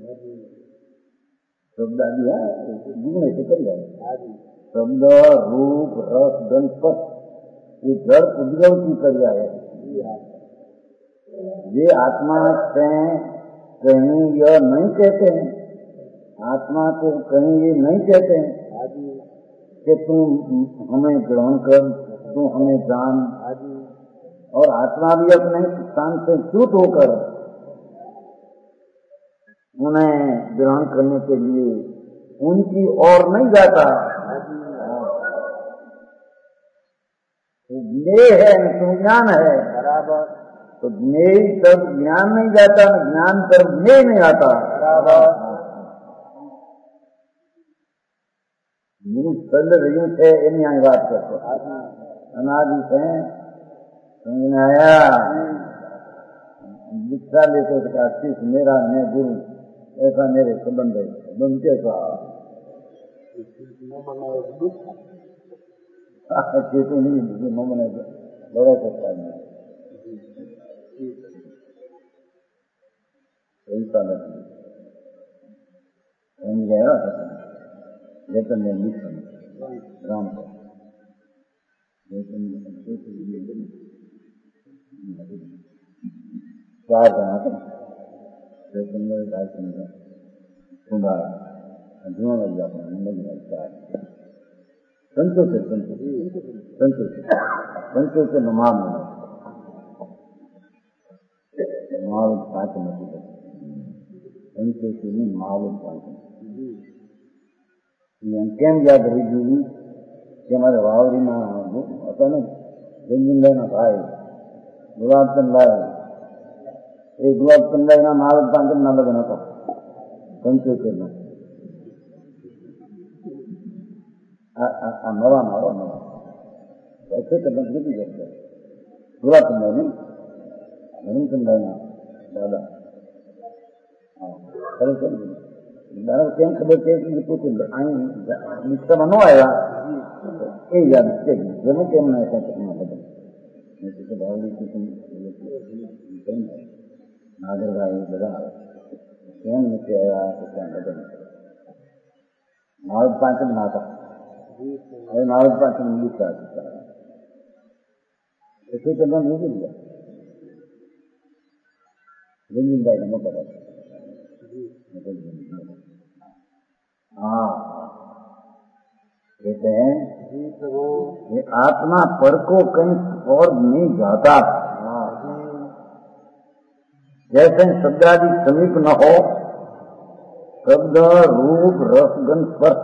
शब्दादि है गुण ऐसे कर शब्द रूप रस गंध स्पर्श ये जड़ उद्योग की क्रिया है. ये आत्मा से कहीं यह नहीं कहते हैं, आत्मा को कहीं ये नहीं कहते हैं कि तुम हमें ग्रहण कर, तुम हमें जान. और आत्मा भी अपने स्थान से च्युत होकर उन्हें ग्रहण करने के लिए उनकी ओर नहीं जाता. ज्ञेय है ज्ञान है बराबर. तो ज्ञेय तब ज्ञान नहीं जाता, ज्ञान तब ज्ञेय नहीं आता बराबर. चल रही थे एनी आई बात करते अनादि से आया दीक्षा लेते थे शिष मेरा मैं गुरु ऐसा मेरे संबंध है. संबंध कैसा चेतु नहीं ममन लड़ा सकता नहीं ऐसा नहीं समझ गया. लेकिन मैं लिखूँ राम को लेकिन चार जना था लेकिन मेरे भाई सुनता सुना धुआं लग जाता चार संतोष से संतोष से नमाज में माल पाँच नहीं संतोष से माल पाँच કેમ યાદ રહી ગયું કે મારે વાવડીમાં હતા ને જંજીનભાઈના ભાઈ ગુલાબચંદભાઈ એ ગુલાબચંદભાઈના માલક પાંચમના લગ્ન હતા 75 આ નવા એટલે કદાચ નથી કરતો ગુલાબચંદભાઈ ને રવિચંદભાઈના દાદા ખરેખર દાદા કેમ ખબર છે કે પૂછ્યું અહીં રિક્ષામાં ન આવ્યા એ યાદ છે જેને કેમ ના નાગરભાઈ બધા કેમ નથી આવ્યા ત્યાં બધા નાવડ પાછળ ના હતા હવે નાવડ પાછળ દીકરા એથી તો નીકળી ગયા રંજીનભાઈ મોટા हाँ कहते हैं ये आत्मा पर को कहीं और नहीं जाता। जैसे शब्दादि समीप न हो, शब्द रूप रस गंध स्पर्श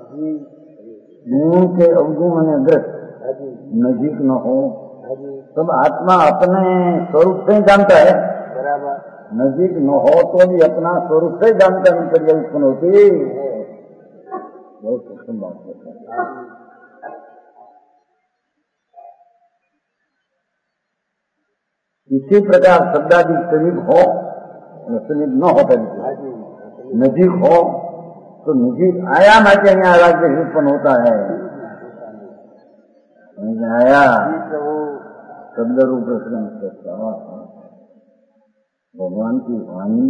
गुण के अवगुण અને દ્રશ नजीक न हो, तब आत्मा अपने स्वरूप से जानता है। बराबर नजीक न हो तो भी अपना स्वरूप से जानता नहीं करिए उत्पन्न होती। बहुत सूक्ष्म बात है। इसी प्रकार शब्दादि समीप हो, समीप न हो कभी नजीक हो तो नजीक आया माटे यहाँ राज्य उत्पन्न होता है। आया शब्द रूप रचना भगवान की वाणी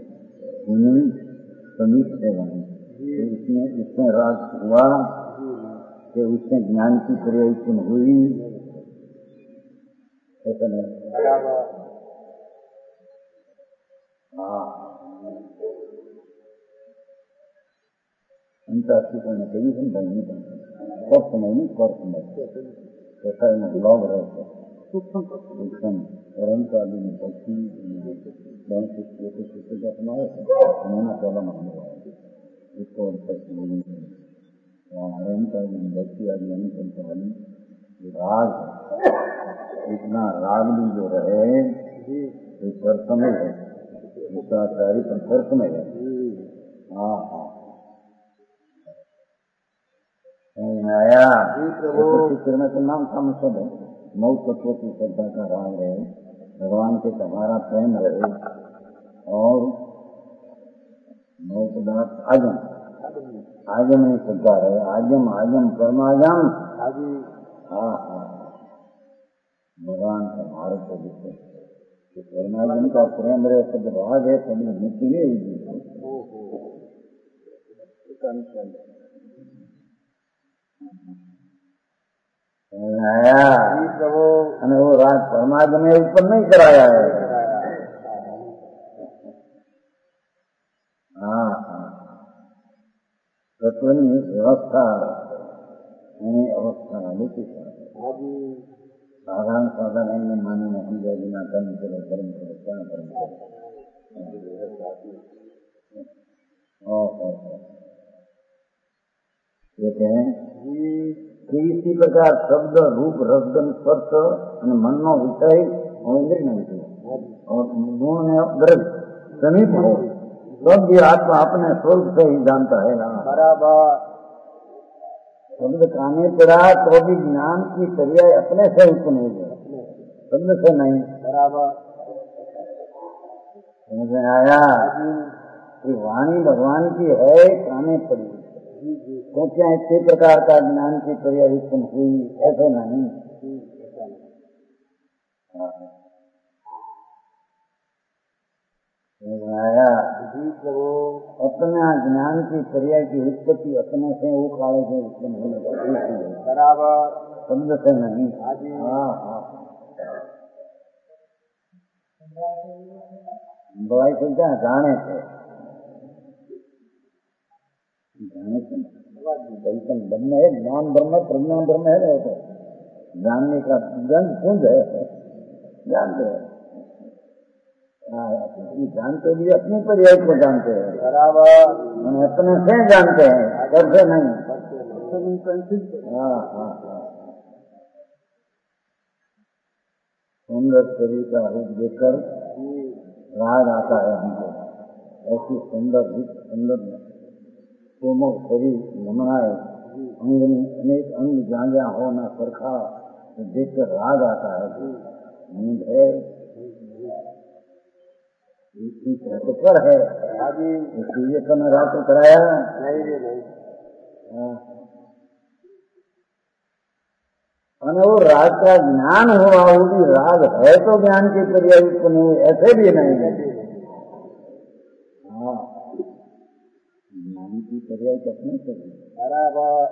समीप है वाणी, उसमें राग हुआ कि उसमें ज्ञान की क्रिया उत्पन्न हुई, ऐसा नहीं। हाँ उनका अस्तित्व में कभी हम नहीं करते, सब समय में कर समय ऐसा है लॉग रहते सूक्ष्म और उनका भी पक्षी मैंने पहला मानने वाला इसको व्यक्ति आदि वाली राग इतना राग भी जो रहे पर समय है उसका कार्य पर समय है। हाँ हाँ आया करने का नाम का मतलब है 9 तत्वों की श्रद्धा का राग है, भगवान के हमारा प्रेम रहे और 9 पदार्थ आगम आगम में श्रद्धा रहे, आगम आगम परमागम। हाँ हाँ भगवान का हमारे को दिखते परमागम का प्रेम रहे, सब राग है, सब मुक्ति नहीं हुई। અને वो राग परमागम में उत्पन्न नहीं कराया है। हाँ हाँ तत्वनी व्यवस्था अवस्था साधारण साधारण ने मानी नहीं जाए बिना कर्म करे कर्म करे क्या कर्म करे। कहते हैं कि इसी प्रकार शब्द रूप रसगंध स्पर्श मन नो विषय और गुण ने ग्रज समीप हो तब भी आत्मा अपने स्वरूप से ही जानता है। बराबर शब्द काने पड़ा तो भी ज्ञान की क्रिया अपने से उत्पन्न हो गया, शब्द से नहीं। बराबर समझ में आया कि वाणी भगवान की है, काने पड़ी तो क्या इसी प्रकार का ज्ञान की क्रिया उत्पन्न हुई, ऐसे नहीं। आया अपने ज्ञान की क्रिया की उत्पत्ति अपने से वो काले से उत्पन्न होने है। बराबर शब्द से नहीं। हाँ हाँ दवाई से क्या जाने से ब्रह्म है, ज्ञान ब्रह्म प्रज्ञान ब्रह्म है, तो जानने का गंध कुंज है, जानते हैं। जानते भी अपनी पर्याय को जानते हैं। बराबर अपने से जानते हैं, करते नहीं। हाँ हाँ हाँ सुंदर शरीर का रूप देखकर राग आता है हमको, ऐसी सुंदर रूप सुंदर कोमल शरीर नमनाए अंग अनेक अंग जांजा हो ना सरखा तो देखकर राग आता है। नींद है पर है इसलिए तो मैं रात को कराया नहीं। અને वो राग का ज्ञान हुआ, वो भी राग है तो ज्ञान के पर्याय उत्पन्न हुए, ऐसे भी नहीं है। हाँ, ज्ञान की पर्याय कथने से बराबर।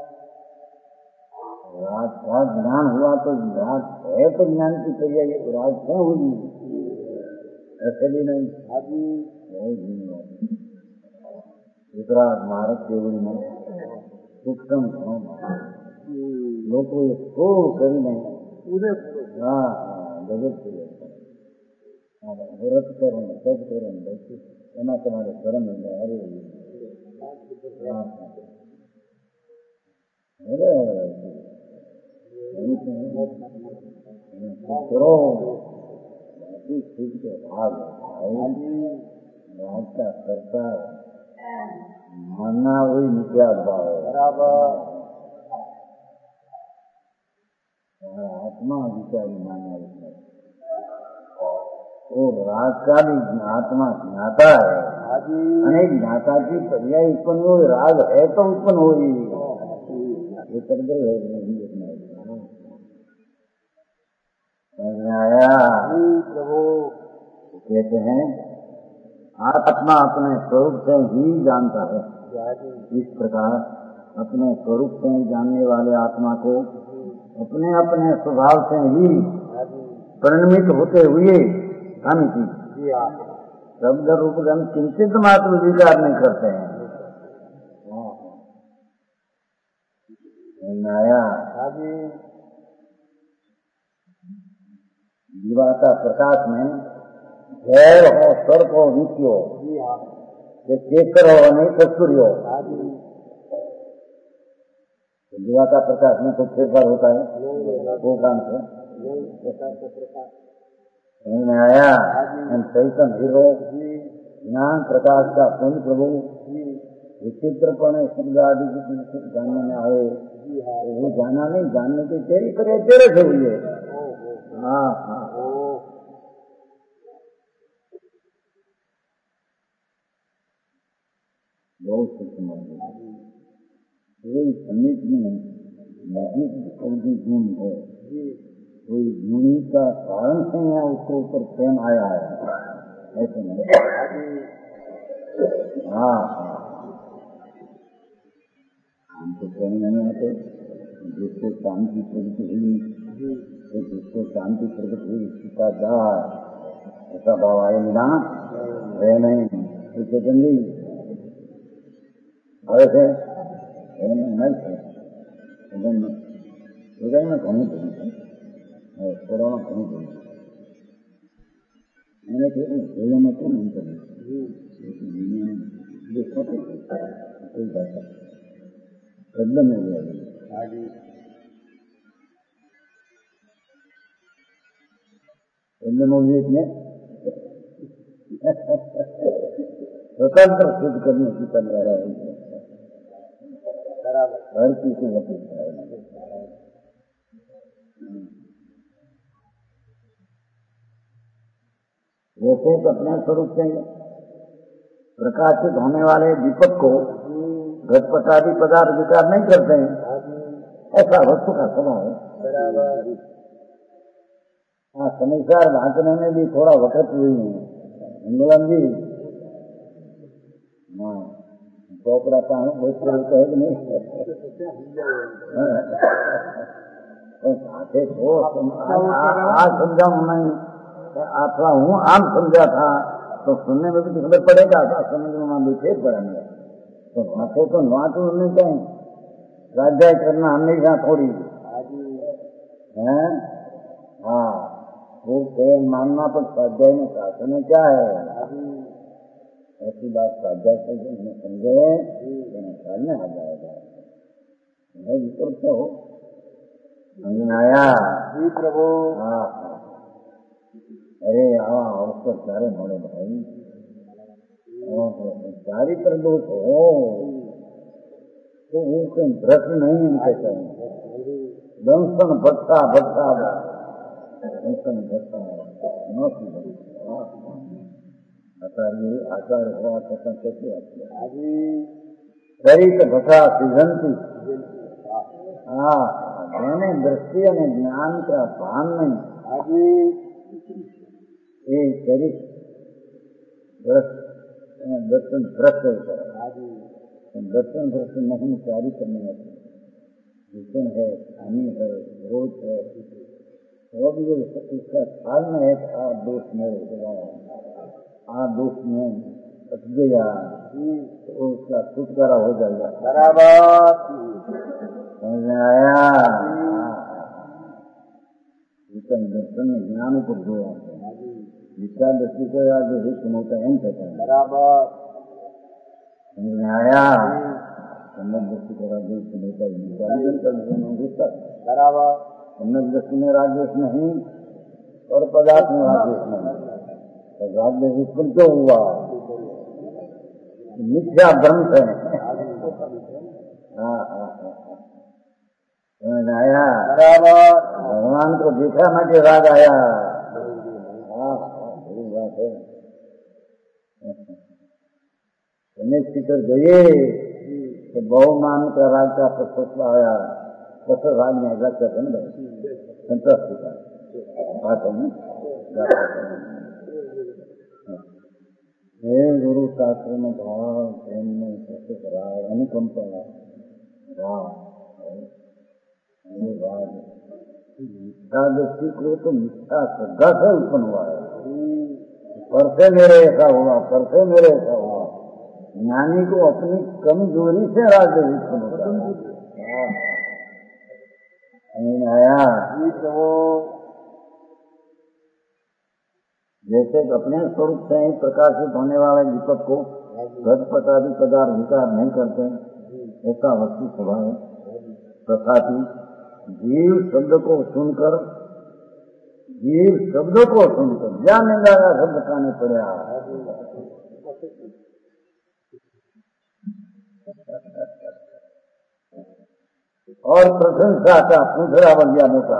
राग का ज्ञान हुआ तो राग है तो ज्ञान की पर्याय राग क्यों हुई, ऐसे भी नहीं। दूसरा मारक केवल में सूक्ष्म લોકો એ થોડું કરીને જગત વ્રત કરો ને સજ કરો ને એમાં તમારે ધર્મ કરો ભાગ વાંચતા કરતા મનના હોય નિત્યા ભાવ બરાબર आत्मा विचारी माना है। वो राग का भी आत्मा ज्ञाता है, अनेक ज्ञाता की पर्याय उत्पन्न हो, राग है तो उत्पन्न हो ही ये करदे है नहीं आया। प्रभु कहते हैं आत्मा अपने स्वरूप से ही जानता है। इस प्रकार अपने स्वरूप से ही जानने वाले आत्मा को अपने अपने स्वभाव से ही परिणमित होते हुए हम की शब्द रूप गंध किंचित मात्र विकार नहीं करते हैं। आया जीवा का प्रकाश में जैव हो, सर्प हो, वित्य हो, केसर हो नहीं कस्तूरी हो, जीवा का प्रकाश में कुछ फेरफार होता है वो काम से समझ में आया। चैतन्य हीरो ज्ञान प्रकाश का पुण्य प्रभु विचित्रपण शब्द आदि की जानने में आए, वो जाना नहीं, जानने की तेरी करे तेरे से हुई है। हाँ हाँ बहुत सूक्ष्म कोई समित में नजीक कोई गुण हो, कोई गुण का कारण से यहाँ उसके ऊपर प्रेम आया है, ऐसे नहीं। हाँ हमको प्रेम नहीं आते, जिसको शांति प्रकट हुई तो जिसको शांति प्रकट हुई उसका दार ऐसा भाव आए बिना रहे नहीं। चंदी ऐसे हृदय में घनी थोड़ा घनी मैंने हृदय में तो नहीं करना कोई बात प्रॉब्लम हो जाएगी। में स्वतंत्र सिद्ध करने की तैयार है हर चीज की अपेक्षा है। जैसे अपने स्वरूप से प्रकाशित होने वाले दीपक को घटपट आदि पदार्थ विकार नहीं करते हैं, ऐसा वस्तु का स्वभाव है। हाँ, समझदार भाषण में भी थोड़ा वक्त हुई है हिंदुलम जी। हाँ ચોપડા પાણી બોતરી કહે કે નહીં સાથે છો આ સમજાવું नहीं अथवा हूँ आम समझा था तो सुनने में भी खबर पड़ेगा, समझने में भी फेर पड़ेंगे। तो भाषे तो नाटू नहीं कहें, स्वाध्याय करना हमेशा थोड़ी है। हाँ वो मानना पर स्वाध्याय में शासन में क्या है, ऐसी बात स्वाध्याय करके हमें समझे में आ जाएगा। विकल्प तो हो समझ में आया जी प्रभु। हाँ अरे हाँ उसको सारे मोड़े भाई सारी पर दोष हो तो वो कोई भ्रष्ट नहीं इनके कहें दंशन भट्टा भट्टा दंशन भट्टा ये आचार हुआ करता कैसे आती है हाजी दरिक भटा सिद्धंती हाँ मैंने दृष्टि અને જ્ઞાન का भान नहीं हाजी ये दरिक दर्शन भ्रष्ट होता है हाजी दर्शन भ्रष्ट नहीं तैयारी करने आती भीषण है हानि है विरोध है वो भी जो इसका ख्याल में है आ दोष में आ दोष में बच गया तो उसका छुटकारा हो जाएगा बराबर समझ में आया दर्शन में ज्ञान को दो विचार दृष्टि को जो हित होता है कहता है बराबर समझ में आया सम्यक दृष्टि को राजद्वेष होता है बराबर सम्यक दृष्टि में राजद्वेष नहीं और पदार्थ में राजद्वेष नहीं तो राजद्वेष उत्पन्न क्यों हुआ मिथ्या भ्रम है समझ आया बराबर भगवान को देखा ना कि राग आया बड़ी बात है शिखर गए तो बहुमान का राग का प्रशस्त आया कसर राग में अलग करते ना संतोष का बात है हे गुरु शास्त्र में भाव प्रेम में प्रस्तुत राग अनुकंपा राग मिथ्या दृष्टि को तो मिथ्या श्रद्धा से उत्पन्न हुआ है परसे मेरे ऐसा हुआ परसे मेरे ऐसा हुआ ज्ञानी को अपनी कमजोरी से राज्य उत्पन्न होता है आया जैसे अपने स्वरूप से ही प्रकाशित होने वाले दीपक को घटपट आदि पदार्थ विकार नहीं करते ऐसा वस्तु स्वभाव है तथापि जीव शब्द को सुनकर ज्ञान निंदा का शब्द खाने पड़ा और प्रशंसा का पूछड़ा बन गया मोटा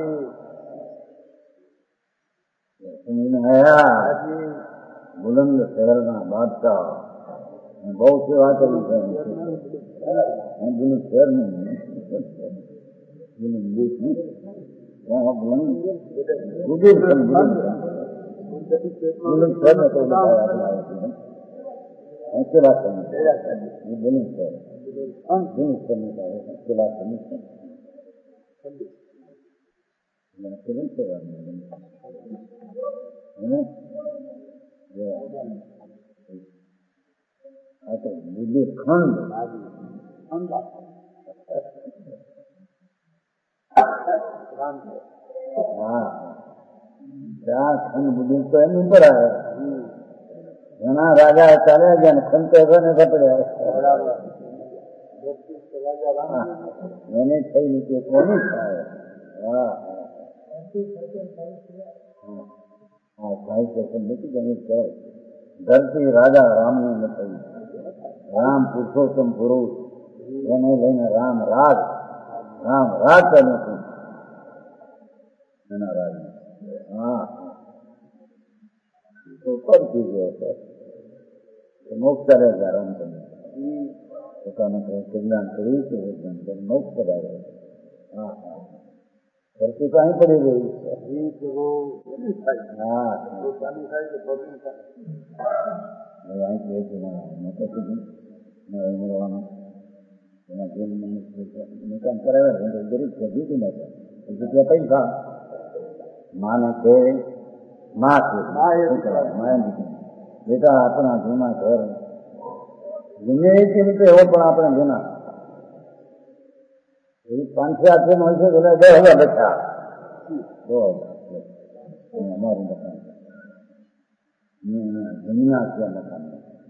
आया बुलंद शहर का बादशाह बहुत सेवा करी शहर में बुलंद शहर में तो सेवा करनी बुलंद शहर करने का सेवा करनी बुद्धिखंड खंड बुद्धि तो एम पर है घना राजा चाले गया खंड तो ऐसा नहीं पड़े मैंने सही नीचे कौन धरती राजा राम ने बताई राम पुरुषोत्तम पुरुष એને લઈને રામ રાજ કરનું છું એના રાજ તો કરતી ગયો છે મોક્ષ કરે છે રામ તમને પોતાનું કલ્યાણ કર્યું છે મોક્ષ કરાવે ધરતી તો અહીં પડી ગઈ છે અહીં મળવાનું નિકામ કરાવે ગરીબ છે જીતી નાખે જગ્યા પૈસા માને કે માં છે માયા દીકરી બેટા આપણા જૂના ઘર ગમે તે રીતે એવો પણ આપણે જૂના 5-6 આઠ હોય છે એટલે 10,000 બચ્ચા અમારું મકાન જમીના છે મકાન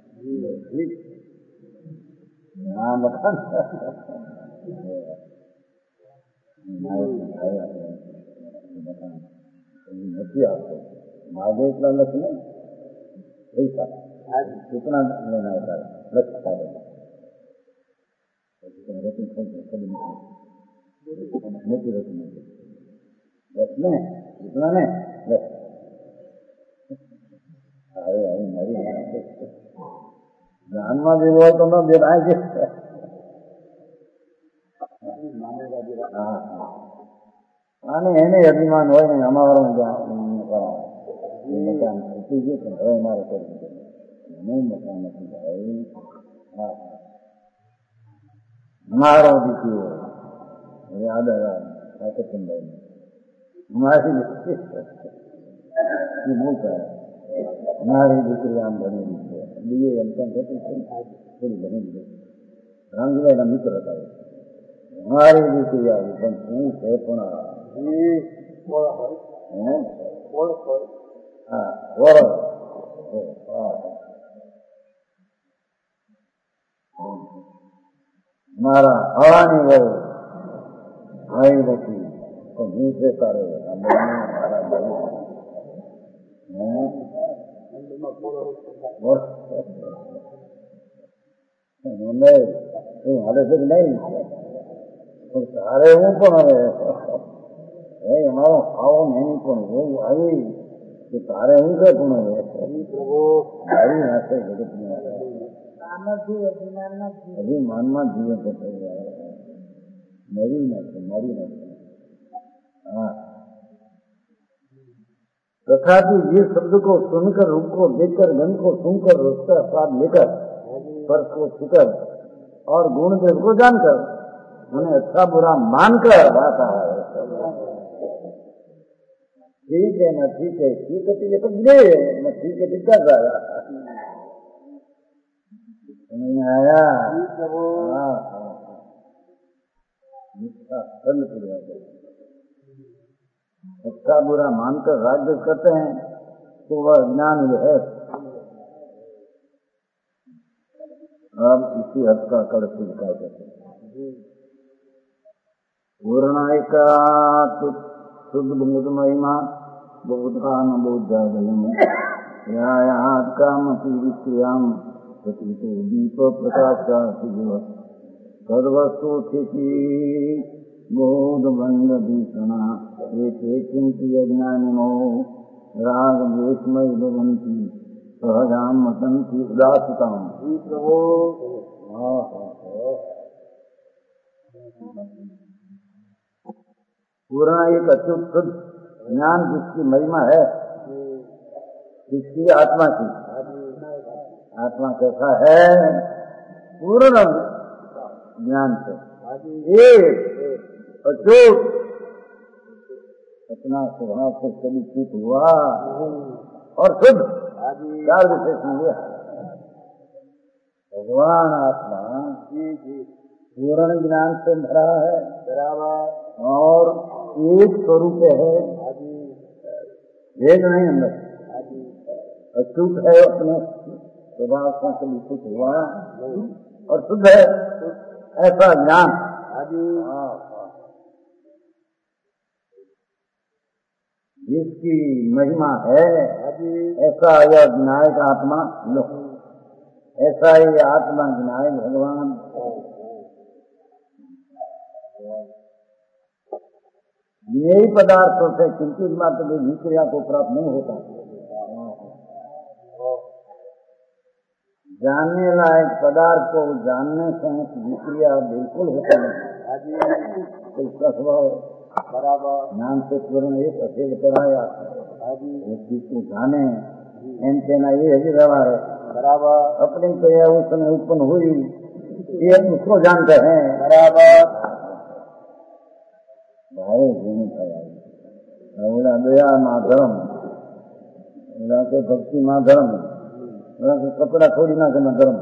મકાન નથી આવતો માગે એટલા લખ ને પૈસા कितना लेना होता है लक्ष्य कार्य मोटी रकम बस में कितना में बस आए ધ્યાનમાં જેવો હોય તો ન બેઠાય છે. અને એને અભિમાન હોય ને અમારો મકાન તૂટી ગયું છે, હવે મારે કરવું છે, નહીં મકાન નથી ભાઈ. મારો દીકરો યાદ આવ્યા મારી દીકરી આમ ભણેલી છે, બીજે એમ પણ થતું છે, થોડી ભણેલી છે. રામજીભાઈના મિત્ર હતા. મારી દીકરી આવી પણ શું છે પણ મારા હવાની બહુ ભાઈ નથી તો હું છે તારે હાલે છે કે નહીં, તારે હું પણ હવે અમારો ખાવો નહીં પણ એવું આવી કે તારે હું છે પણ મારી નાખે જગતની અભિમાનમાં જીવન મરી નાખે મારી નાખે. हाँ, तथापि ये शब्द को सुनकर, रूप को देखकर, गंध को सुनकर, उसका स्वाद लेकर, स्पर्श को छूकर और गुण देव को जानकर उन्हें अच्छा बुरा मानकर आता है. ठीक है ना, ठीक है, ठीक है ये तो गिरे न, ठीक है टिका जाएगा नहीं आया. हाँ हाँ, इसका फल पूरा अच्छा बुरा मानकर राज्य करते हैं तो वह ज्ञान है. अब इसी हद का कर सिद्ध करते हैं. पूर्णायिका शुद्ध बुद्ध महिमा बोधान बोधागम यायात काम विक्रियाम प्रतीतो दीप प्रकाशा सर्वस्व स्थिति बोध बंध भीषणा ये चिंती अज्ञानिनो राग द्वेषमय भवन्ति सहजाम मतंति उदासिताम. पूर्ण एक अच्युत शुद्ध ज्ञान जिसकी महिमा है, जिसकी आत्मा की. आत्मा कैसा है? पूर्ण ज्ञान से एक अच्युत अपना स्वभाव से कभी चित हुआ और शुद्ध. चार विशेषण लिया. भगवान आत्मा पूर्ण ज्ञान से भरा है और एक स्वरूप है, भेद नहीं अंदर. अच्युत है, अपने स्वभाव से कभी चित हुआ और शुद्ध है, ऐसा ज्ञान. जिसकी महिमा है ऐसा यह विनायक आत्मा लो, ऐसा ही आत्मा विनायक भगवान. यही पदार्थों से किंचित मात्र भी विक्रिया को प्राप्त नहीं होता. जानने लायक पदार्थ को जानने से विक्रिया बिल्कुल होता नहीं. उसका स्वभाव ज्ञान से पूर्ण एक अकेले कराया उस चीज को जाने एम कहना ये है व्यवहार है. अपनी तो यह उस समय उत्पन्न हुई ये उसको जानते हैं. भाई बोला दया माँ धर्म, बोला के भक्ति माँ धर्म, बोला के कपड़ा थोड़ी ना करना धर्म.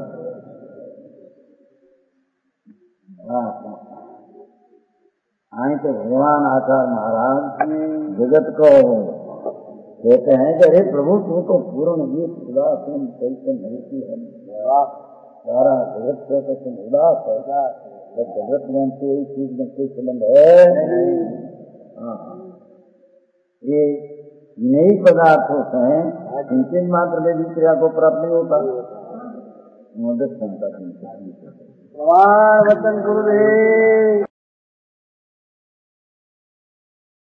आई तो भगवान आचार्य महाराज जगत को कहते हैं कि अरे प्रभु तू तो पूर्ण गीत उदास नहीं है. सारा जगत से तो तुम उदास है, जगत में कोई चीज में कोई संबंध है. ये नई पदार्थों से किंचित मात्र में भी क्रिया को प्राप्त नहीं होता. मदद क्षमता वचन गुरुदेव.